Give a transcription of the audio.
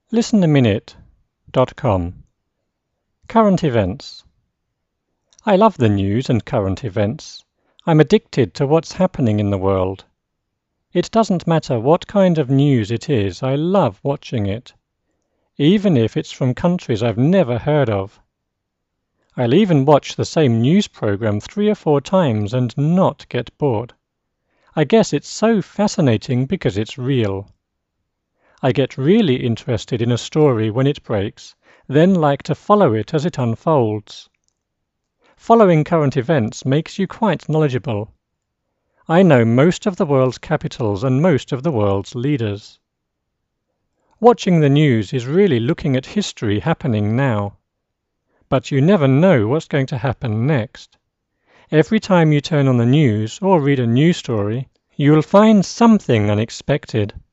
ListenAminute.com. Current events. I love the news and current events. I'm addicted to what's happening in the world. It doesn't matter what kind of news it is, I love watching it, even if it's from countries I've never heard of. I'll even watch the same news program 3 or 4 times and not get bored. I guess it's so fascinating because it's real. I get really interested in a story when it breaks, then like to follow it as it unfolds. Following current events makes you quite knowledgeable. I know most of the world's capitals and most of the world's leaders. Watching the news is really looking at history happening now. But you never know what's going to happen next. Every time you turn on the news or read a news story, you'll find something unexpected.